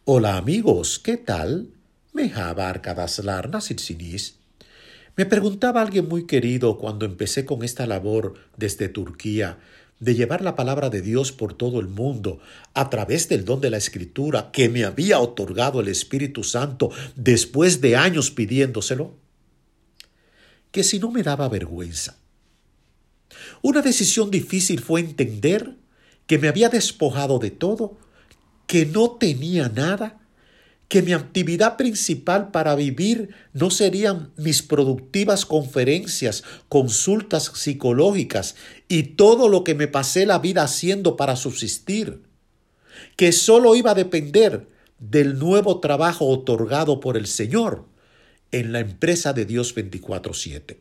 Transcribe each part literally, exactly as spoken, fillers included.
Hola amigos, ¿qué tal? Meja arkadaşlar, nasılsınız? Me preguntaba alguien muy querido cuando empecé con esta labor desde Turquía de llevar la palabra de Dios por todo el mundo a través del don de la Escritura que me había otorgado el Espíritu Santo después de años pidiéndoselo, que si no me daba vergüenza. Una decisión difícil fue entender que me había despojado de todo, que no tenía nada, que mi actividad principal para vivir no serían mis productivas conferencias, consultas psicológicas y todo lo que me pasé la vida haciendo para subsistir, que solo iba a depender del nuevo trabajo otorgado por el Señor en la empresa de Dios veinticuatro siete.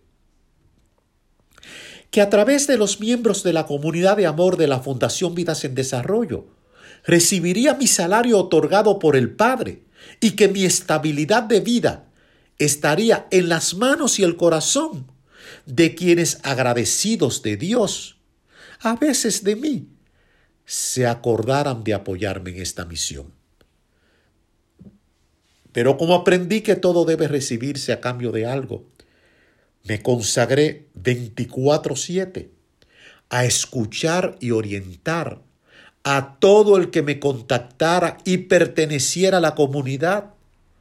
Que a través de los miembros de la comunidad de amor de la Fundación Vidas en Desarrollo, recibiría mi salario otorgado por el Padre y que mi estabilidad de vida estaría en las manos y el corazón de quienes, agradecidos de Dios, a veces de mí, se acordaran de apoyarme en esta misión. Pero como aprendí que todo debe recibirse a cambio de algo, me consagré veinticuatro siete a escuchar y orientar a todo el que me contactara y perteneciera a la comunidad,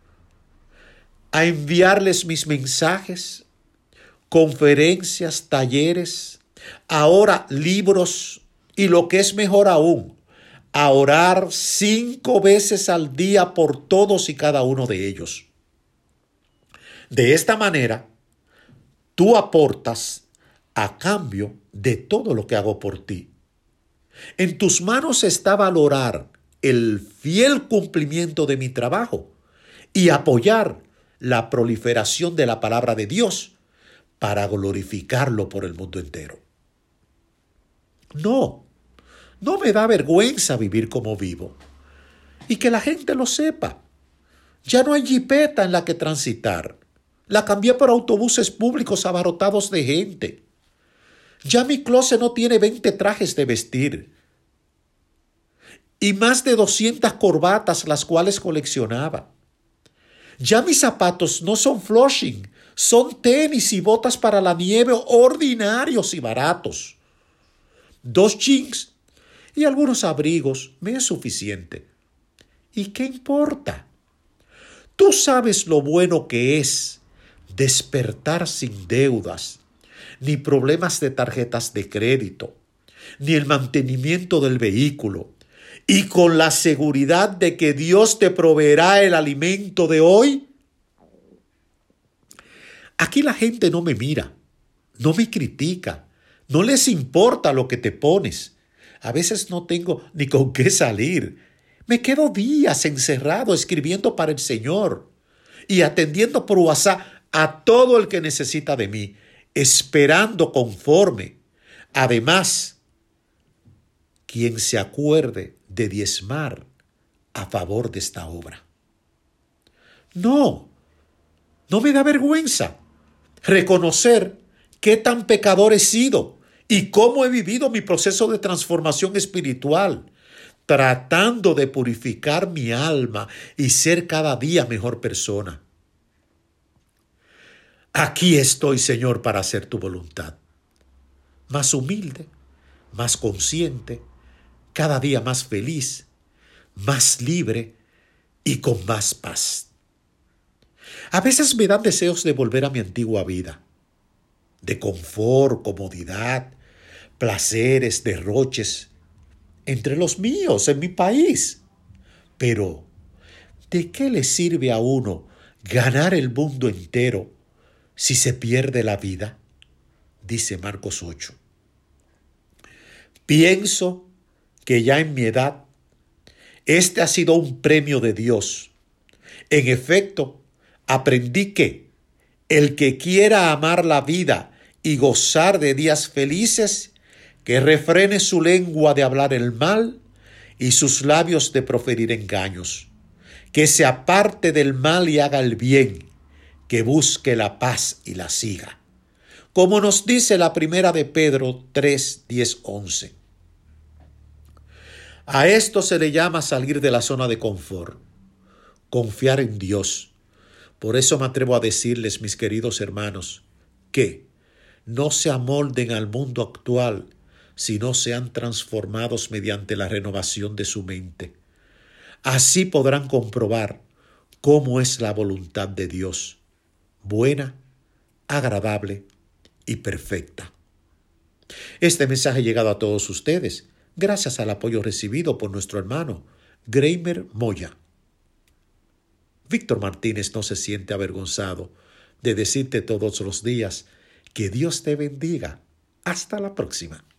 a enviarles mis mensajes, conferencias, talleres, ahora libros y lo que es mejor aún, a orar cinco veces al día por todos y cada uno de ellos. De esta manera, tú aportas a cambio de todo lo que hago por ti. En tus manos está valorar el fiel cumplimiento de mi trabajo y apoyar la proliferación de la palabra de Dios para glorificarlo por el mundo entero. No, no me da vergüenza vivir como vivo y que la gente lo sepa. Ya no hay jipeta en la que transitar. La cambié por autobuses públicos abarrotados de gente. Ya mi closet no tiene veinte trajes de vestir y más de doscientas corbatas las cuales coleccionaba. Ya mis zapatos no son flushing, son tenis y botas para la nieve ordinarios y baratos. Dos jeans y algunos abrigos me es suficiente. ¿Y qué importa? Tú sabes lo bueno que es despertar sin deudas, ni problemas de tarjetas de crédito, ni el mantenimiento del vehículo, y con la seguridad de que Dios te proveerá el alimento de hoy. Aquí la gente no me mira, no me critica, no les importa lo que te pones. A veces no tengo ni con qué salir. Me quedo días encerrado escribiendo para el Señor y atendiendo por WhatsApp a todo el que necesita de mí, esperando conforme. Además, quien se acuerde de diezmar a favor de esta obra. No, no me da vergüenza reconocer qué tan pecador he sido y cómo he vivido mi proceso de transformación espiritual, tratando de purificar mi alma y ser cada día mejor persona. Aquí estoy, Señor, para hacer tu voluntad. Más humilde, más consciente, cada día más feliz, más libre y con más paz. A veces me dan deseos de volver a mi antigua vida, de confort, comodidad, placeres, derroches, entre los míos, en mi país. Pero, ¿de qué le sirve a uno ganar el mundo entero si se pierde la vida? Dice Marcos ocho. Pienso que ya en mi edad, este ha sido un premio de Dios. En efecto, aprendí que el que quiera amar la vida y gozar de días felices, que refrene su lengua de hablar el mal y sus labios de proferir engaños, que se aparte del mal y haga el bien, que busque la paz y la siga. Como nos dice la primera de Pedro tres, diez, once. A esto se le llama salir de la zona de confort. confiar en Dios. Por eso me atrevo a decirles, mis queridos hermanos, que no se amolden al mundo actual, sino sean transformados mediante la renovación de su mente. Así podrán comprobar cómo es la voluntad de Dios, buena, agradable y perfecta. Este mensaje ha llegado a todos ustedes gracias al apoyo recibido por nuestro hermano Greimer Moya. Víctor Martínez no se siente avergonzado de decirte todos los días que Dios te bendiga. Hasta la próxima.